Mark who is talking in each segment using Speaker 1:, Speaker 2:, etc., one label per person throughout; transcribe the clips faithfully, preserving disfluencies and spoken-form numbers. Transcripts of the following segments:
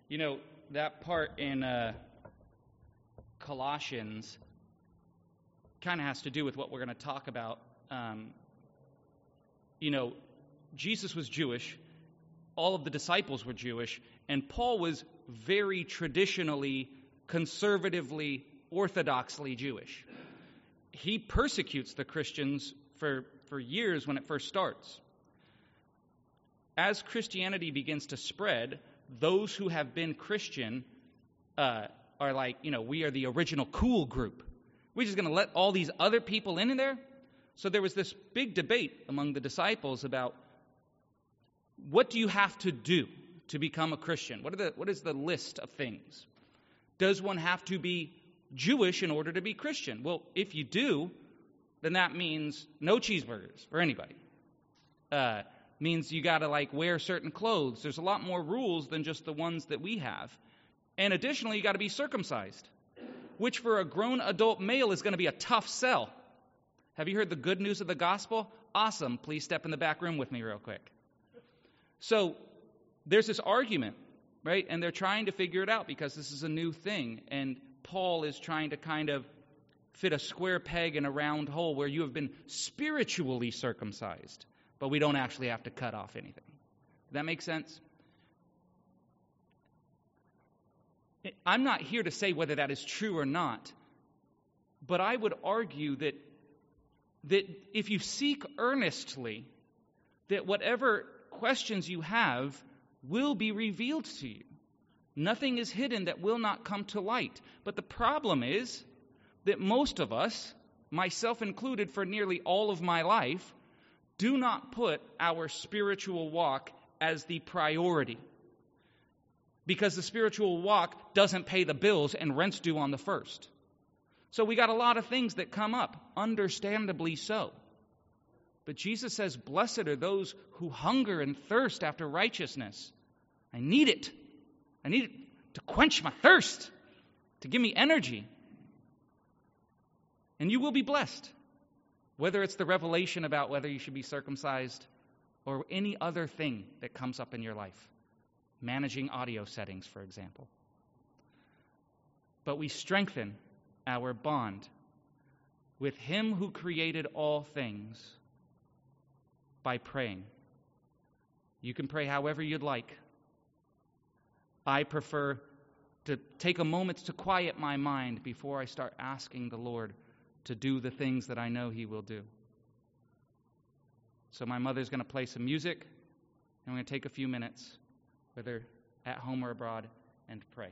Speaker 1: You know, that part in uh, Colossians kind of has to do with what we're going to talk about. Um, you know, Jesus was Jewish. All of the disciples were Jewish. And Paul was very traditionally, conservatively, orthodoxly Jewish. He persecutes the Christians for, for years when it first starts. As Christianity begins to spread, those who have been Christian uh, are like, you know, we are the original cool group. We're just going to let all these other people in there? So there was this big debate among the disciples about what do you have to do to become a Christian? What are the what is the list of things? Does one have to be Jewish in order to be Christian? Well, if you do, then that means no cheeseburgers for anybody. Uh, means you got to like wear certain clothes. There's a lot more rules than just the ones that we have. And additionally, you got to be circumcised, which for a grown adult male is going to be a tough sell. Have you heard the good news of the gospel? Awesome. Please step in the back room with me real quick. So there's this argument, right? And they're trying to figure it out because this is a new thing. And Paul is trying to kind of fit a square peg in a round hole where you have been spiritually circumcised, but we don't actually have to cut off anything. Does that make sense? I'm not here to say whether that is true or not, but I would argue that that if you seek earnestly, that whatever questions you have will be revealed to you. Nothing is hidden that will not come to light. But the problem is that most of us, myself included for nearly all of my life, do not put our spiritual walk as the priority. Because the spiritual walk doesn't pay the bills and rent's due on the first. So we got a lot of things that come up, understandably so. But Jesus says, blessed are those who hunger and thirst after righteousness. I need it. I need it to quench my thirst, to give me energy. And you will be blessed, whether it's the revelation about whether you should be circumcised or any other thing that comes up in your life. Managing audio settings, for example. But we strengthen our bond with Him who created all things by praying. You can pray however you'd like. I prefer to take a moment to quiet my mind before I start asking the Lord to do the things that I know He will do. So my mother's going to play some music, and we're going to take a few minutes, whether at home or abroad, and pray.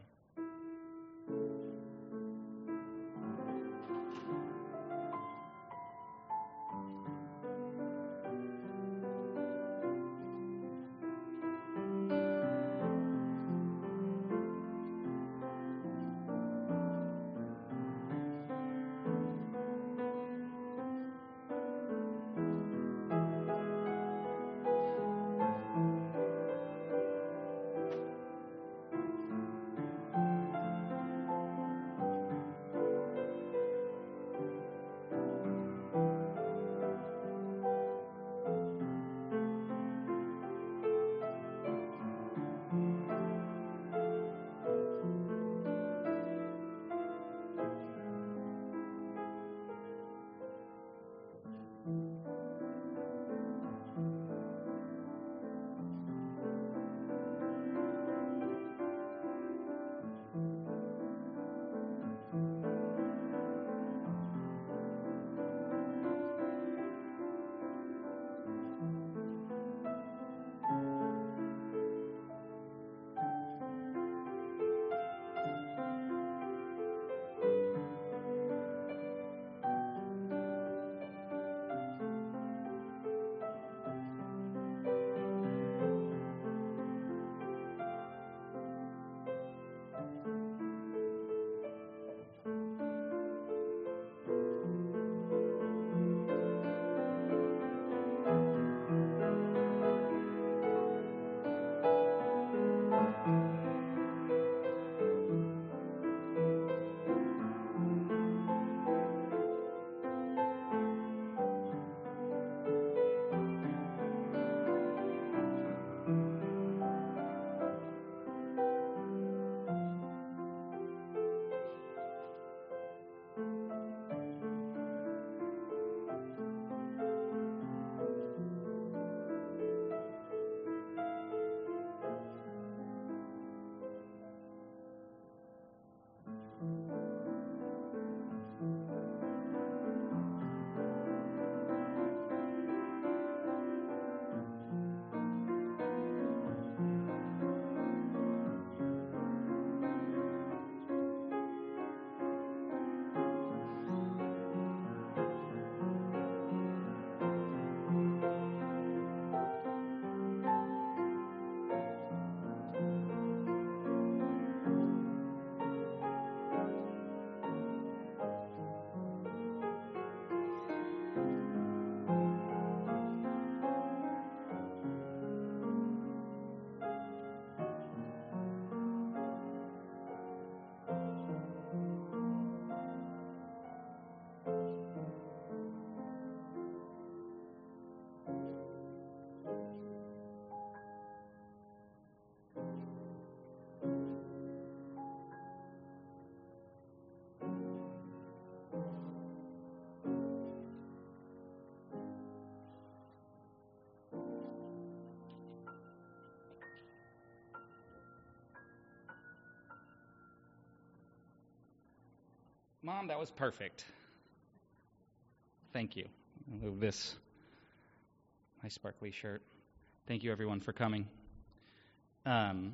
Speaker 1: Mom, that was perfect. Thank you. I'll move this, my sparkly shirt. Thank you, everyone, for coming. Um,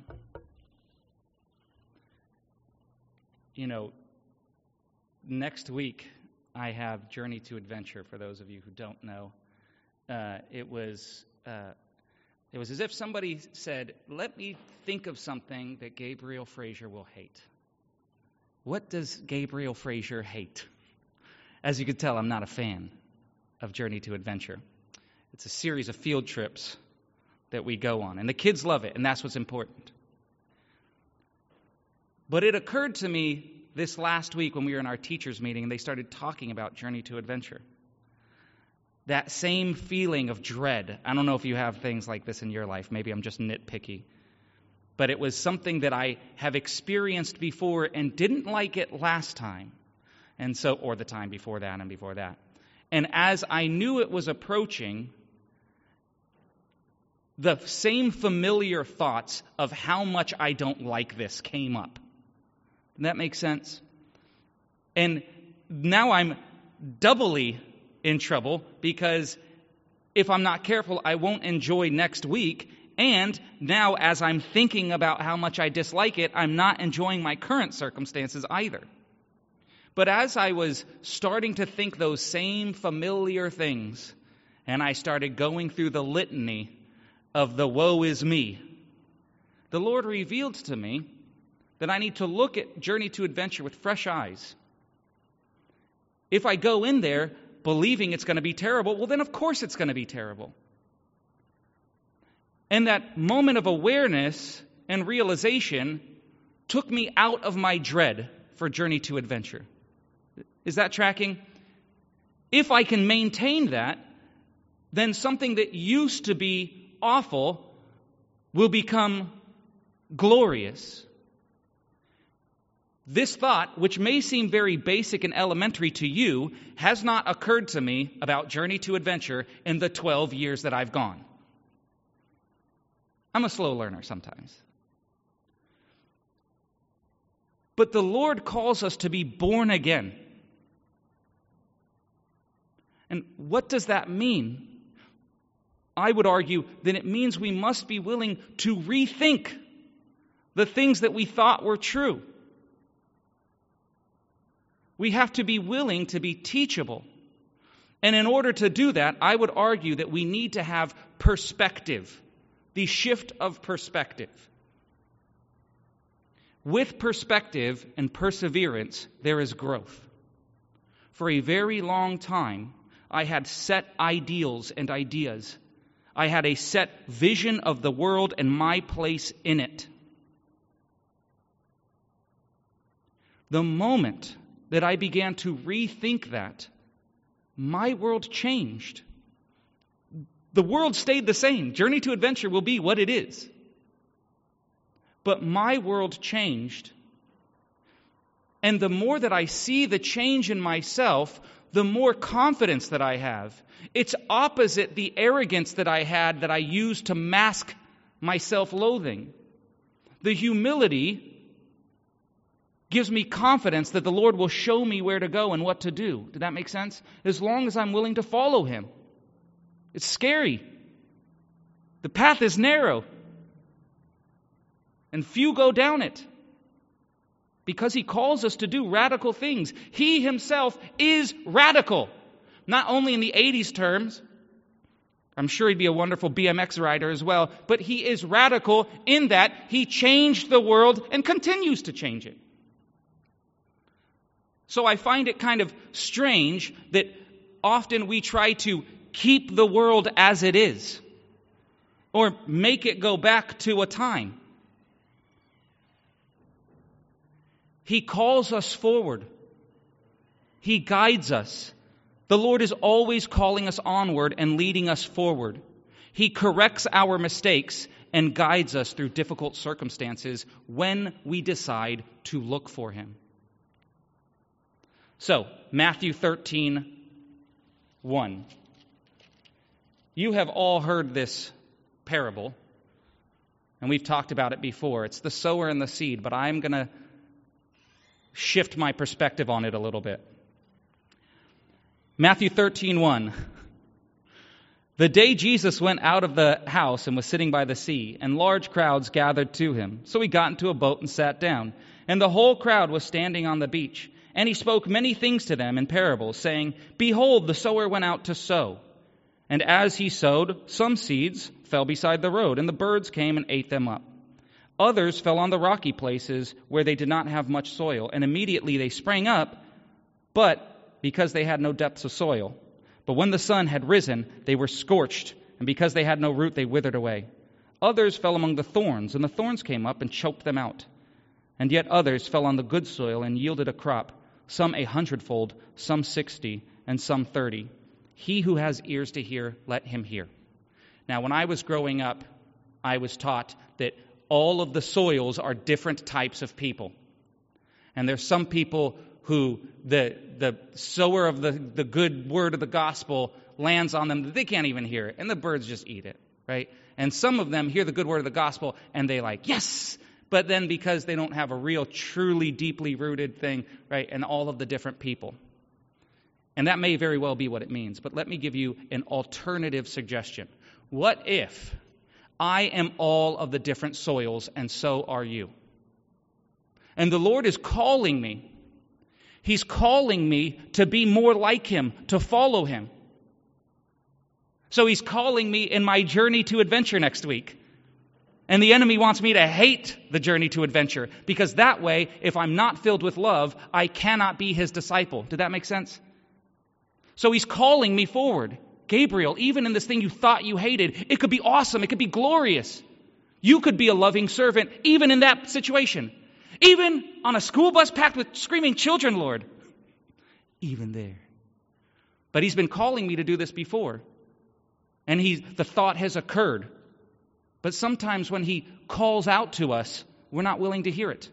Speaker 1: you know, next week I have Journey to Adventure, for those of you who don't know. Uh, it was uh, it was as if somebody said, let me think of something that Gabriel Fraser will hate. What does Gabriel Fraser hate? As you can tell, I'm not a fan of Journey to Adventure. It's a series of field trips that we go on, and the kids love it, and that's what's important. But it occurred to me this last week when we were in our teachers' meeting, and they started talking about Journey to Adventure. That same feeling of dread. I don't know if you have things like this in your life. Maybe I'm just nitpicky. But it was something that I have experienced before and didn't like it last time. And so, or the time before that and before that. And as I knew it was approaching, the same familiar thoughts of how much I don't like this came up. Does that make sense? And now I'm doubly in trouble because if I'm not careful, I won't enjoy next week. And now as I'm thinking about how much I dislike it, I'm not enjoying my current circumstances either. But as I was starting to think those same familiar things, and I started going through the litany of the woe is me, the Lord revealed to me that I need to look at Journey to Adventure with fresh eyes. If I go in there believing it's going to be terrible, well then of course it's going to be terrible. And that moment of awareness and realization took me out of my dread for Journey to Adventure. Is that tracking? If I can maintain that, then something that used to be awful will become glorious. This thought, which may seem very basic and elementary to you, has not occurred to me about Journey to Adventure in the twelve years that I've gone. I'm a slow learner sometimes. But the Lord calls us to be born again. And what does that mean? I would argue that it means we must be willing to rethink the things that we thought were true. We have to be willing to be teachable. And in order to do that, I would argue that we need to have perspective, the shift of perspective. With perspective and perseverance, there is growth. For a very long time, I had set ideals and ideas. I had a set vision of the world and my place in it. The moment that I began to rethink that, my world changed. The world stayed the same. Journey to Adventure will be what it is. But my world changed. And the more that I see the change in myself, the more confidence that I have. It's opposite the arrogance that I had that I used to mask my self-loathing. The humility gives me confidence that the Lord will show me where to go and what to do. Did that make sense? As long as I'm willing to follow Him. It's scary. The path is narrow. And few go down it. Because He calls us to do radical things. He Himself is radical. Not only in the eighties terms. I'm sure He'd be a wonderful B M X rider as well. But He is radical in that He changed the world and continues to change it. So I find it kind of strange that often we try to keep the world as it is. Or make it go back to a time. He calls us forward. He guides us. The Lord is always calling us onward and leading us forward. He corrects our mistakes and guides us through difficult circumstances when we decide to look for Him. So, Matthew thirteen, one. You have all heard this parable, and we've talked about it before. It's the sower and the seed, but I'm going to shift my perspective on it a little bit. Matthew thirteen one. The day Jesus went out of the house and was sitting by the sea, and large crowds gathered to him. So he got into a boat and sat down. And the whole crowd was standing on the beach. And he spoke many things to them in parables, saying, Behold, the sower went out to sow. And as he sowed, some seeds fell beside the road, and the birds came and ate them up. Others fell on the rocky places where they did not have much soil, and immediately they sprang up, but because they had no depths of soil. But when the sun had risen, they were scorched, and because they had no root, they withered away. Others fell among the thorns, and the thorns came up and choked them out. And yet others fell on the good soil and yielded a crop, some a hundredfold, some sixty, and some thirty. He who has ears to hear, let him hear. Now, when I was growing up, I was taught that all of the soils are different types of people. And there's some people who the the sower of the, the good word of the gospel lands on them, they can't even hear it, and the birds just eat it, right? And some of them hear the good word of the gospel, and they like, yes! But then because they don't have a real, truly, deeply rooted thing, right, and all of the different people. And that may very well be what it means, but let me give you an alternative suggestion. What if I am all of the different soils, and so are you? And the Lord is calling me. He's calling me to be more like Him, to follow Him. So He's calling me in my journey to adventure next week. And the enemy wants me to hate the journey to adventure, because that way, if I'm not filled with love, I cannot be His disciple. Did that make sense? So He's calling me forward. Gabriel, even in this thing you thought you hated, it could be awesome, it could be glorious. You could be a loving servant, even in that situation. Even on a school bus packed with screaming children, Lord. Even there. But He's been calling me to do this before. And he, the thought has occurred. But sometimes when He calls out to us, we're not willing to hear it.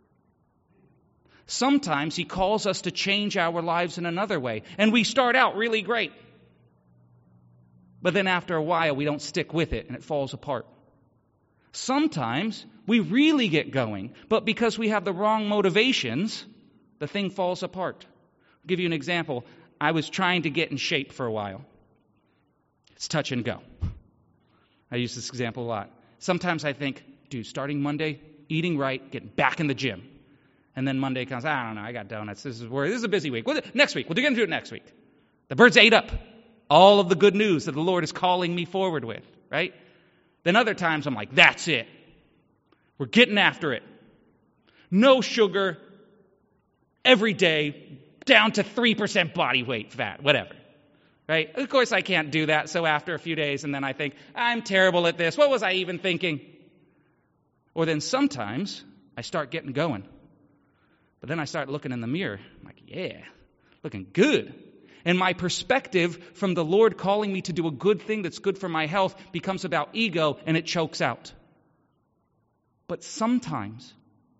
Speaker 1: Sometimes He calls us to change our lives in another way. And we start out really great. But then after a while, we don't stick with it and it falls apart. Sometimes we really get going, but because we have the wrong motivations, the thing falls apart. I'll give you an example. I was trying to get in shape for a while. It's touch and go. I use this example a lot. Sometimes I think, dude, starting Monday, eating right, getting back in the gym. And then Monday comes, I don't know, I got donuts. This is where this is a busy week. Well, next week, we'll get into it next week. The birds ate up all of the good news that the Lord is calling me forward with, right? Then other times I'm like, that's it. We're getting after it. No sugar, every day, down to three percent body weight fat, whatever. Right? Of course I can't do that, so after a few days, and then I think, I'm terrible at this. What was I even thinking? Or then sometimes I start getting going. But then I start looking in the mirror. I'm like, yeah, looking good. And my perspective from the Lord calling me to do a good thing that's good for my health becomes about ego, and it chokes out. But sometimes,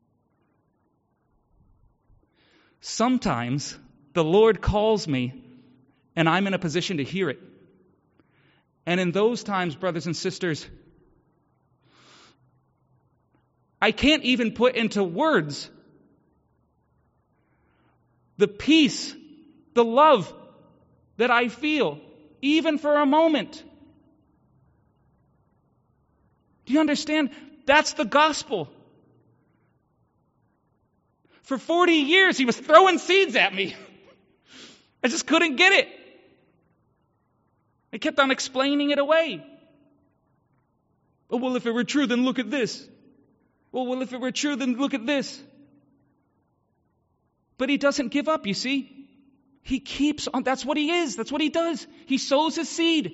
Speaker 1: sometimes the Lord calls me and I'm in a position to hear it. And in those times, brothers and sisters, I can't even put into words the peace, the love that I feel, even for a moment. Do you understand? That's the gospel. For forty years, He was throwing seeds at me. I just couldn't get it. I kept on explaining it away. Oh, well, if it were true, then look at this. Oh, well, if it were true, then look at this. But He doesn't give up, you see. He keeps on. That's what He is. That's what He does. He sows His seed.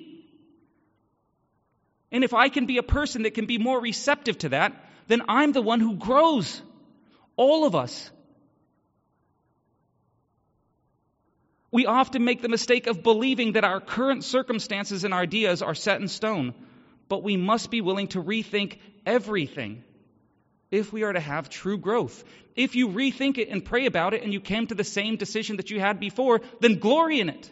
Speaker 1: And if I can be a person that can be more receptive to that, then I'm the one who grows. All of us. We often make the mistake of believing that our current circumstances and ideas are set in stone, but we must be willing to rethink everything if we are to have true growth. If you rethink it and pray about it and you came to the same decision that you had before, then glory in it.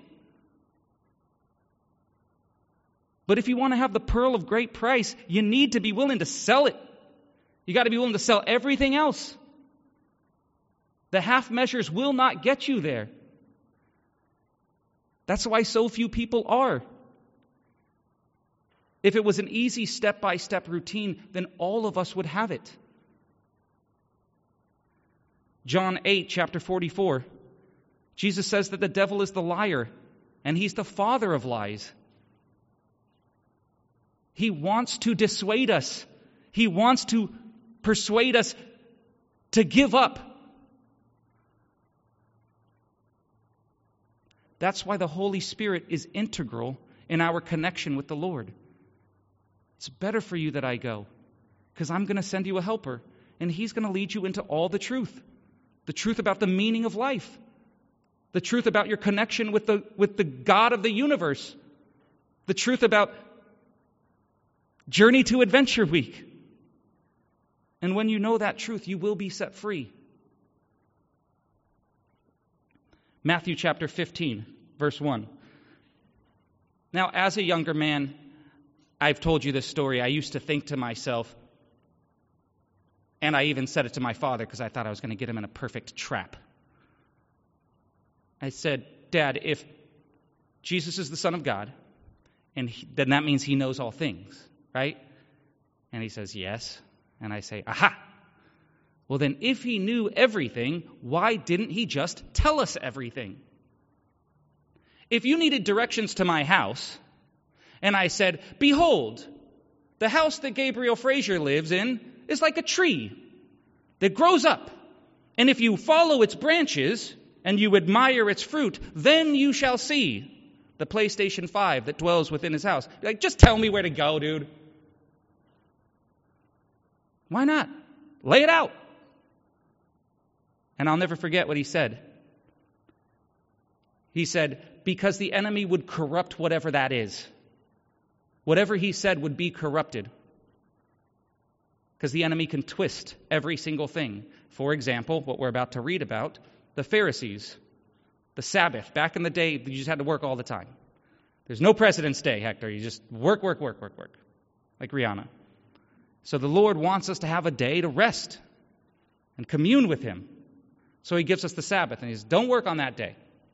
Speaker 1: But if you want to have the pearl of great price, you need to be willing to sell it. You got to be willing to sell everything else. The half measures will not get you there. That's why so few people are. If it was an easy step-by-step routine, then all of us would have it. John eight, chapter forty-four, Jesus says that the devil is the liar, and he's the father of lies. He wants to dissuade us. He wants to persuade us to give up. That's why the Holy Spirit is integral in our connection with the Lord. It's better for you that I go, because I'm going to send you a helper, and he's going to lead you into all the truth. The truth about the meaning of life. The truth about your connection with the, with the God of the universe. The truth about Journey to Adventure Week. And when you know that truth, you will be set free. Matthew chapter fifteen, verse one. Now, as a younger man, I've told you this story. I used to think to myself, and I even said it to my father because I thought I was going to get him in a perfect trap. I said, Dad, if Jesus is the Son of God, and he, then that means he knows all things, right? And he says, yes. And I say, aha! Well, then if he knew everything, why didn't he just tell us everything? If you needed directions to my house, and I said, behold, the house that Gabriel Fraser lives in is like a tree that grows up. And if you follow its branches and you admire its fruit, then you shall see the PlayStation five that dwells within his house. Like, just tell me where to go, dude. Why not? Lay it out. And I'll never forget what he said. He said, because the enemy would corrupt whatever that is. Whatever he said would be corrupted. Because the enemy can twist every single thing. For example, what we're about to read about, the Pharisees, the Sabbath. Back in the day, you just had to work all the time. There's no President's Day, Hector. You just work, work, work, work, work. Like Rihanna. So the Lord wants us to have a day to rest and commune with him. So he gives us the Sabbath, and he says, don't work on that day.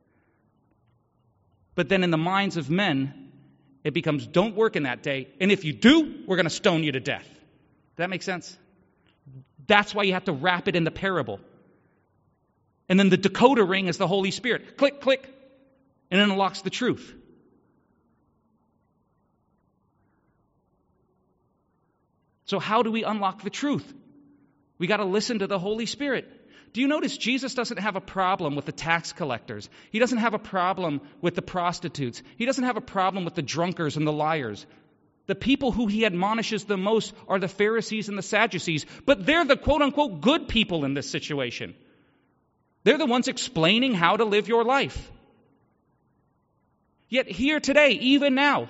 Speaker 1: But then in the minds of men, it becomes, don't work in that day, and if you do, we're going to stone you to death. Does that make sense? That's why you have to wrap it in the parable. And then the decoder ring is the Holy Spirit. Click, click, and it unlocks the truth. So how do we unlock the truth? We got to listen to the Holy Spirit. Do you notice Jesus doesn't have a problem with the tax collectors? He doesn't have a problem with the prostitutes. He doesn't have a problem with the drunkards and the liars. The people who he admonishes the most are the Pharisees and the Sadducees, but they're the quote-unquote good people in this situation. They're the ones explaining how to live your life. Yet here today, even now,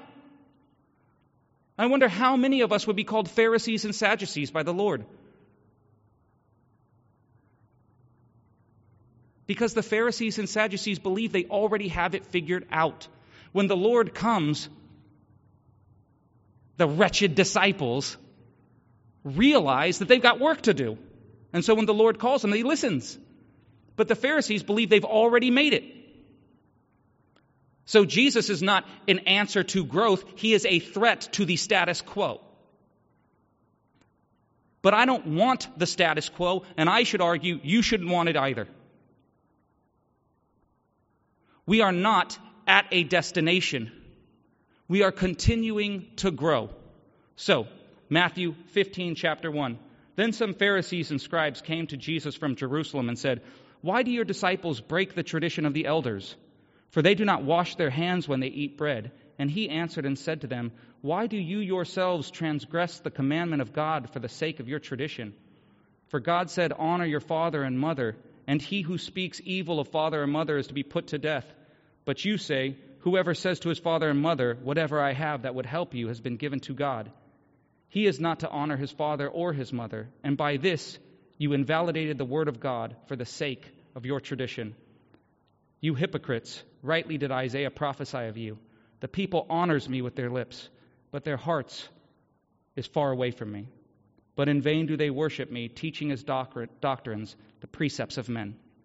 Speaker 1: I wonder how many of us would be called Pharisees and Sadducees by the Lord. Because the Pharisees and Sadducees believe they already have it figured out. When the Lord comes, the wretched disciples realize that they've got work to do. And so when the Lord calls them, he listens. But the Pharisees believe they've already made it. So Jesus is not an answer to growth. He is a threat to the status quo. But I don't want the status quo, and I should argue you shouldn't want it either. We are not at a destination. We are continuing to grow. So, Matthew fifteen, chapter one. Then some Pharisees and scribes came to Jesus from Jerusalem and said, why do your disciples break the tradition of the elders? For they do not wash their hands when they eat bread. And he answered and said to them, why do you yourselves transgress the commandment of God for the sake of your tradition? For God said, honor your father and mother, and he who speaks evil of father and mother is to be put to death. But you say, whoever says to his father and mother, whatever I have that would help you has been given to God. He is not to honor his father or his mother, and by this you invalidated the word of God for the sake of your tradition. You hypocrites, rightly did Isaiah prophesy of you. The people honors me with their lips, but their hearts is far away from me. But in vain do they worship me, teaching as doctrines the precepts of men.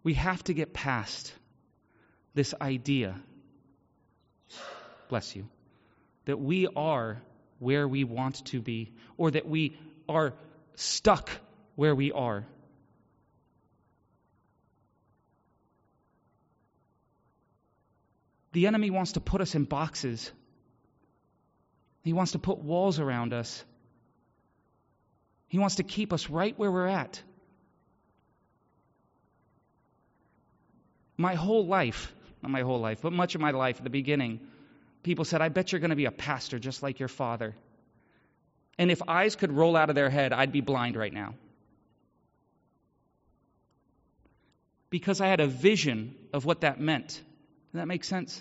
Speaker 1: We have to get past this idea, bless you, that we are where we want to be, or that we are stuck where we are. The enemy wants to put us in boxes. He wants to put walls around us. He wants to keep us right where we're at. My whole life, not my whole life, but much of my life at the beginning, people said, I bet you're going to be a pastor just like your father. And if eyes could roll out of their head, I'd be blind right now. Because I had a vision of what that meant. Does that make sense?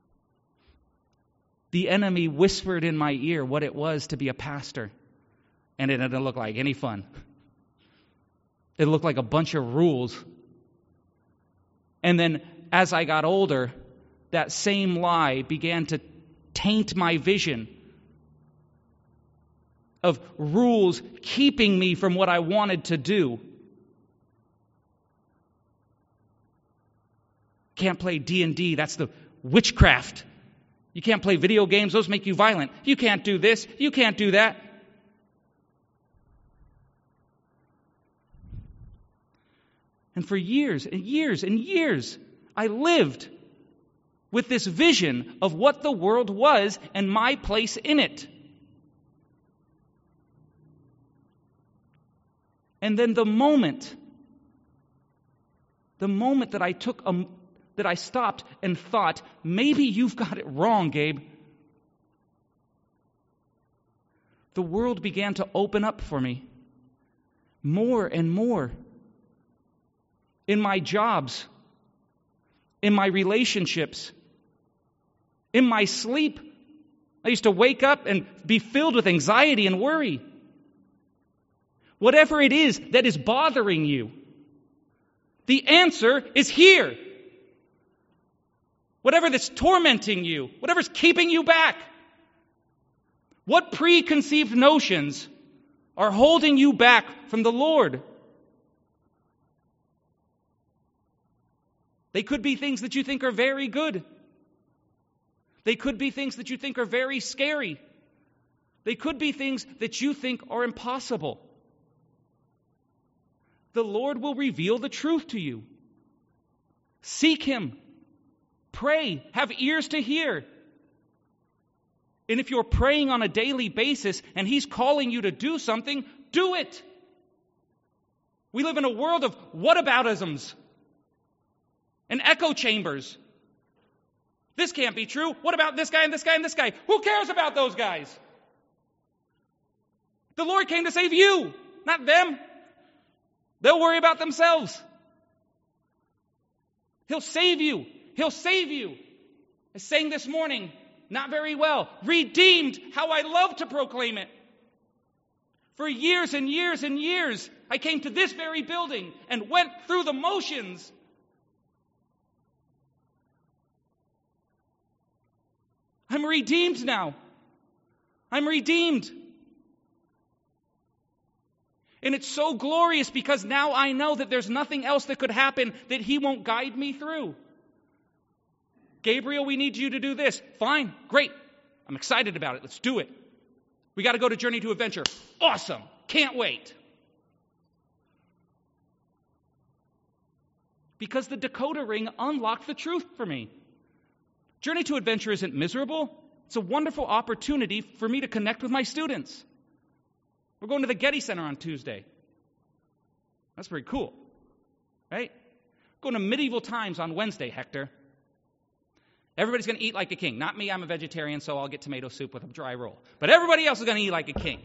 Speaker 1: The enemy whispered in my ear what it was to be a pastor. And it didn't look like any fun. It looked like a bunch of rules. And then as I got older, that same lie began to taint my vision of rules keeping me from what I wanted to do. Can't play D and D, that's the witchcraft. You can't play video games, those make you violent. You can't do this, you can't do that. And for years and years and years, I lived with this vision of what the world was and my place in it. And then the moment, the moment that I took a, that I stopped and thought, maybe you've got it wrong, Gabe. The world began to open up for me more and more. In my jobs, in my relationships, in my sleep. I used to wake up and be filled with anxiety and worry. Whatever it is that is bothering you, the answer is here. Whatever that's tormenting you, whatever's keeping you back, what preconceived notions are holding you back from the Lord? They could be things that you think are very good. They could be things that you think are very scary. They could be things that you think are impossible. The Lord will reveal the truth to you. Seek Him. Pray. Have ears to hear. And if you're praying on a daily basis and He's calling you to do something, do it. We live in a world of whataboutisms and echo chambers. This can't be true. What about this guy and this guy and this guy? Who cares about those guys? The Lord came to save you, not them. They'll worry about themselves. He'll save you. He'll save you. I sang this morning, not very well. Redeemed, how I love to proclaim it. For years and years and years, I came to this very building and went through the motions. I'm redeemed now. I'm redeemed. And it's so glorious because now I know that there's nothing else that could happen that He won't guide me through. Gabriel, we need you to do this. Fine, great. I'm excited about it. Let's do it. We got to go to Journey to Adventure. Awesome. Can't wait. Because the decoder ring unlocked the truth for me. Journey to Adventure isn't miserable. It's a wonderful opportunity for me to connect with my students. We're going to the Getty Center on Tuesday. That's pretty cool, right? Going to Medieval Times on Wednesday, Hector. Everybody's going to eat like a king. Not me, I'm a vegetarian, so I'll get tomato soup with a dry roll. But everybody else is going to eat like a king.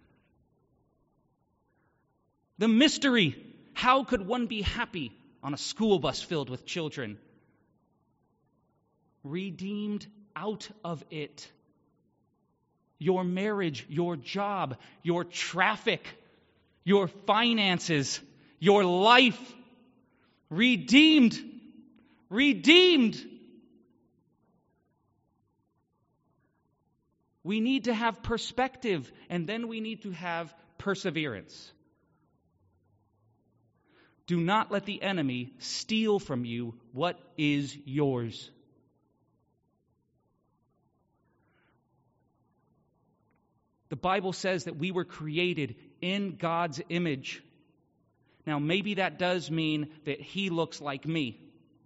Speaker 1: The mystery. How could one be happy on a school bus filled with children? Redeemed out of it. Your marriage, your job, your traffic, your finances, your life. Redeemed. Redeemed. We need to have perspective, and then we need to have perseverance. Do not let the enemy steal from you what is yours. The Bible says that we were created in God's image. Now, maybe that does mean that He looks like me.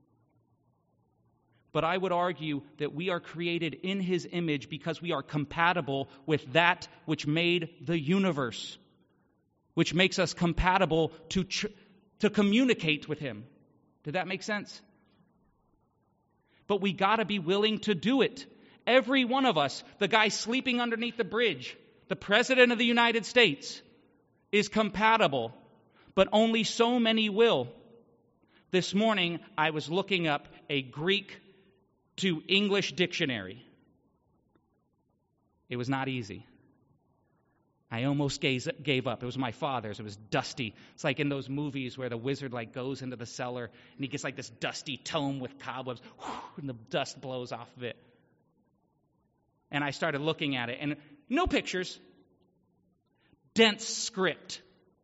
Speaker 1: But I would argue that we are created in His image because we are compatible with that which made the universe, which makes us compatible to, tr- to communicate with Him. Did that make sense? But we got to be willing to do it. Every one of us, the guy sleeping underneath the bridge, the President of the United States, is compatible, but only so many will. This morning, I was looking up a Greek to English dictionary. It was not easy. I almost gave, gave up. It was my father's. It was dusty. It's like in those movies where the wizard like goes into the cellar and he gets like this dusty tome with cobwebs, and the dust blows off of it. And I started looking at it, and no pictures, dense script,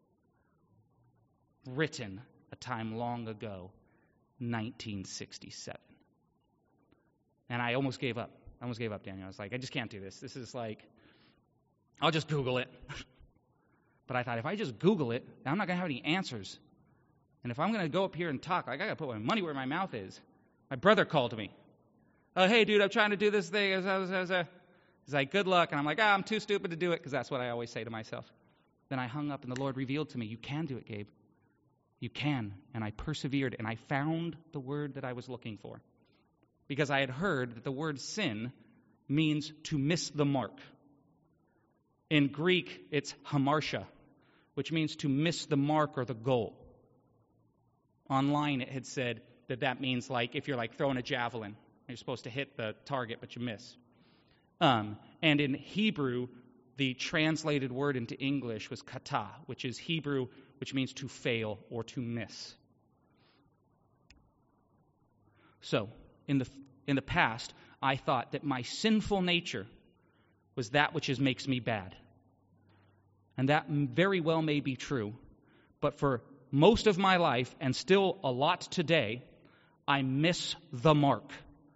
Speaker 1: written a time long ago, nineteen sixty-seven. And I almost gave up. I almost gave up, Daniel. I was like, I just can't do this. This is like, I'll just Google it. But I thought, if I just Google it, I'm not going to have any answers. And if I'm going to go up here and talk, like, I got to put my money where my mouth is. My brother called me. Oh, hey, dude, I'm trying to do this thing. He's like, good luck. And I'm like, ah, I'm too stupid to do it, because that's what I always say to myself. Then I hung up, and the Lord revealed to me, you can do it, Gabe. You can. And I persevered, and I found the word that I was looking for. Because I had heard that the word sin means to miss the mark. In Greek, it's hamartia, which means to miss the mark or the goal. Online, it had said that that means like if you're like throwing a javelin, you're supposed to hit the target, but you miss. Um, and in Hebrew, the translated word into English was kata, which is Hebrew, which means to fail or to miss. So, in the in the past, I thought that my sinful nature was that which is, makes me bad. And that very well may be true. But for most of my life, and still a lot today, I miss the mark.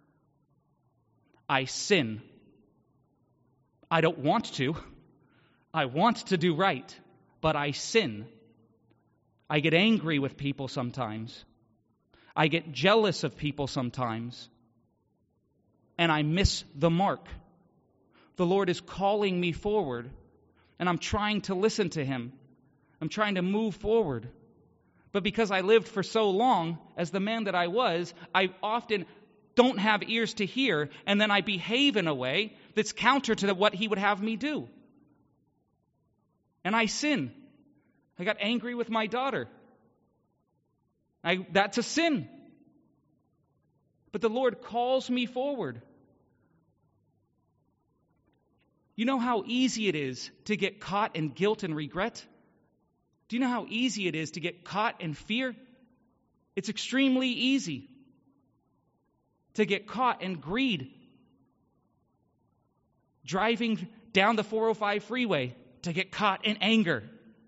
Speaker 1: I sin. I don't want to. I want to do right, but I sin. I get angry with people sometimes. I get jealous of people sometimes. And I miss the mark. The Lord is calling me forward, and I'm trying to listen to Him. I'm trying to move forward. But because I lived for so long as the man that I was, I often don't have ears to hear, and then I behave in a way that's counter to what He would have me do. And I sin. I got angry with my daughter. I, that's a sin. But the Lord calls me forward. You know how easy it is to get caught in guilt and regret? Do you know how easy it is to get caught in fear? It's extremely easy to get caught in greed. Driving down the four oh five freeway to get caught in anger.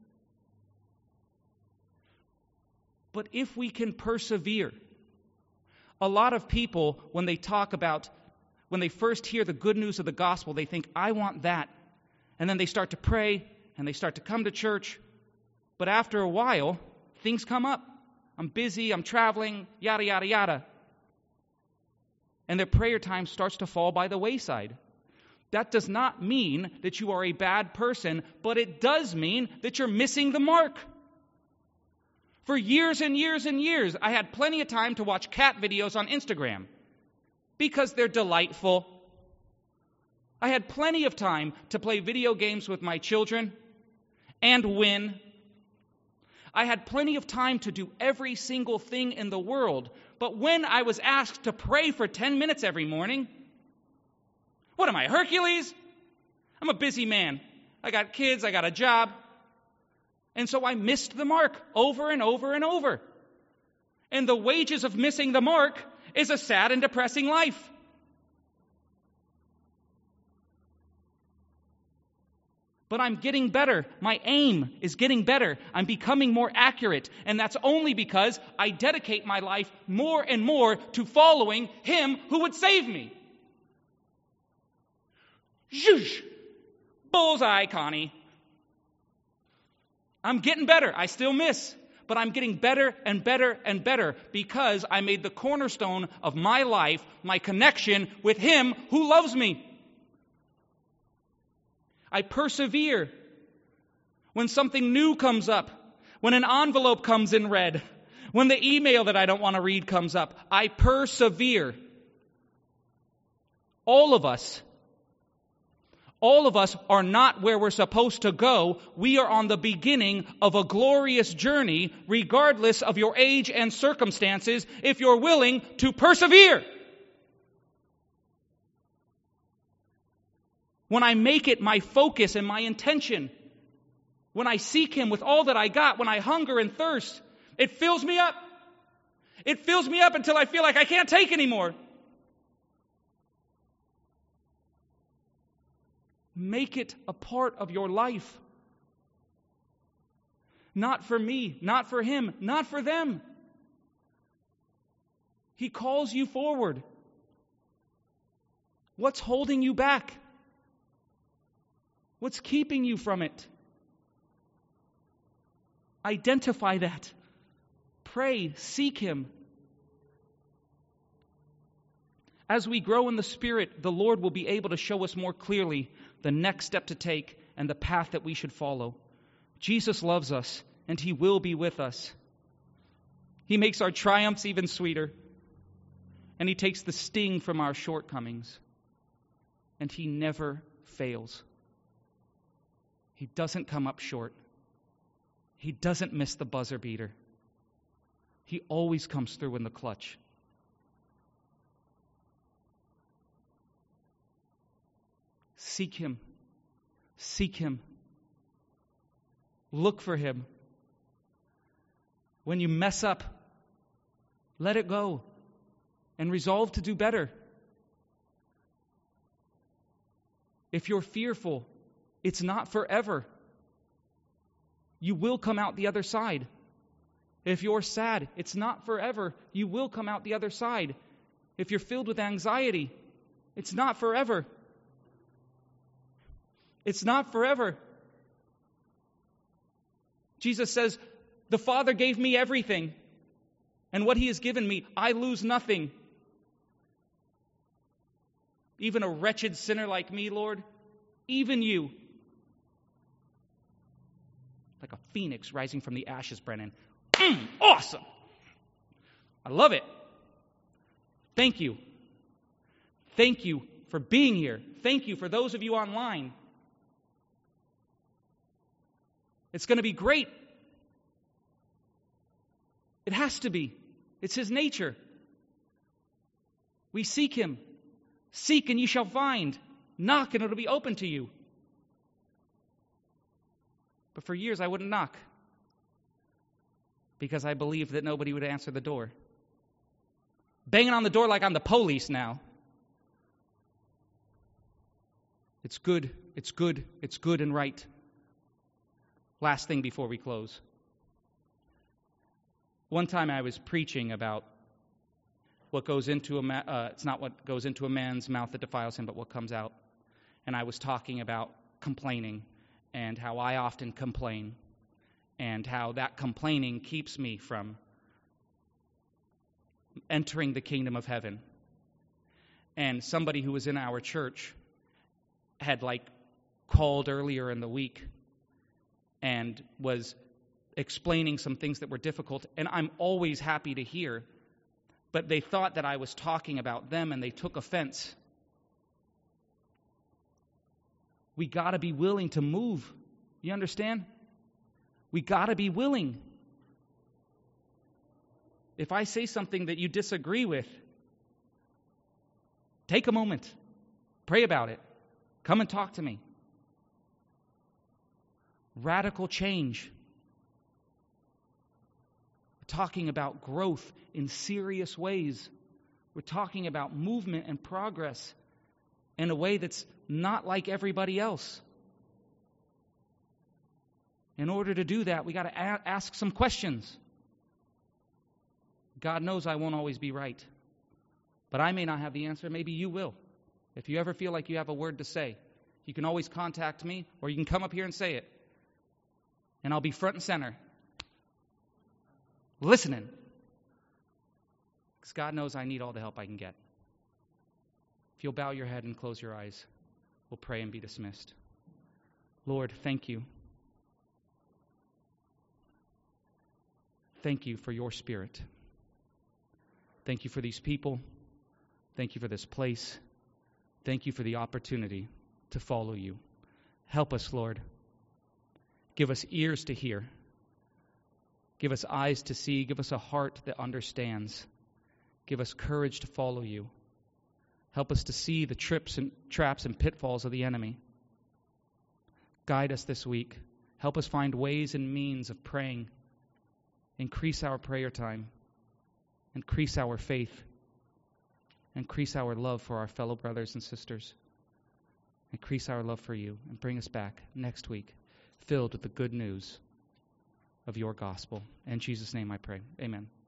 Speaker 1: But if we can persevere, a lot of people, when they talk about, when they first hear the good news of the gospel, they think, I want that. And then they start to pray, and they start to come to church. But after a while, things come up. I'm busy, I'm traveling, yada, yada, yada. And their prayer time starts to fall by the wayside. That does not mean that you are a bad person, but it does mean that you're missing the mark. For years and years and years, I had plenty of time to watch cat videos on Instagram because they're delightful. I had plenty of time to play video games with my children and win. I had plenty of time to do every single thing in the world. But when I was asked to pray for ten minutes every morning, what am I, Hercules? I'm a busy man. I got kids, I got a job. And so I missed the mark over and over and over. And the wages of missing the mark is a sad and depressing life. But I'm getting better. My aim is getting better. I'm becoming more accurate. And that's only because I dedicate my life more and more to following Him who would save me. Zhoosh! Bullseye, Connie. I'm getting better. I still miss. But I'm getting better and better and better because I made the cornerstone of my life my connection with Him who loves me. I persevere when something new comes up, when an envelope comes in red, when the email that I don't want to read comes up. I persevere. All of us, all of us are not where we're supposed to go. We are on the beginning of a glorious journey, regardless of your age and circumstances, if you're willing to persevere. When I make it my focus and my intention, when I seek Him with all that I got, when I hunger and thirst, it fills me up. It fills me up until I feel like I can't take anymore. Make it a part of your life. Not for me, not for him, not for them. He calls you forward. What's holding you back? What's keeping you from it? Identify that. Pray, seek Him. As we grow in the Spirit, the Lord will be able to show us more clearly the next step to take and the path that we should follow. Jesus loves us, and He will be with us. He makes our triumphs even sweeter, and He takes the sting from our shortcomings, and He never fails. He doesn't come up short. He doesn't miss the buzzer beater. He always comes through in the clutch. Seek Him. Seek Him. Look for Him. When you mess up, let it go and resolve to do better. If you're fearful, it's not forever. You will come out the other side. If you're sad, it's not forever. You will come out the other side. If you're filled with anxiety, it's not forever. It's not forever. Jesus says, the Father gave me everything, and what He has given me, I lose nothing. Even a wretched sinner like me, Lord, even you, like a phoenix rising from the ashes, Brennan. Mm, awesome! I love it. Thank you. Thank you for being here. Thank you for those of you online. It's going to be great. It has to be. It's His nature. We seek Him. Seek and you shall find. Knock and it'll be open to you. But for years I wouldn't knock because I believed that nobody would answer the door. Banging on the door like I'm the police now. It's good, it's good, it's good and right. Last thing before we close. One time I was preaching about what goes into a ma- uh, it's not what goes into a man's mouth that defiles him, but what comes out. And I was talking about complaining and how I often complain and how that complaining keeps me from entering the kingdom of heaven. And somebody who was in our church had like called earlier in the week and was explaining some things that were difficult, and I'm always happy to hear, but they thought that I was talking about them and they took offense. We got to be willing to move. You understand? We got to be willing. If I say something that you disagree with, take a moment. Pray about it. Come and talk to me. Radical change. We're talking about growth in serious ways. We're talking about movement and progress in a way that's not like everybody else. In order to do that, we got to a- ask some questions. God knows I won't always be right, but I may not have the answer. Maybe you will. If you ever feel like you have a word to say, you can always contact me, or you can come up here and say it. And I'll be front and center, listening. Because God knows I need all the help I can get. If you'll bow your head and close your eyes, we'll pray and be dismissed. Lord, thank you. Thank you for your Spirit. Thank you for these people. Thank you for this place. Thank you for the opportunity to follow you. Help us, Lord. Give us ears to hear. Give us eyes to see. Give us a heart that understands. Give us courage to follow you. Help us to see the trips and traps and pitfalls of the enemy. Guide us this week. Help us find ways and means of praying. Increase our prayer time. Increase our faith. Increase our love for our fellow brothers and sisters. Increase our love for you. And bring us back next week filled with the good news of your gospel. In Jesus' name I pray. Amen.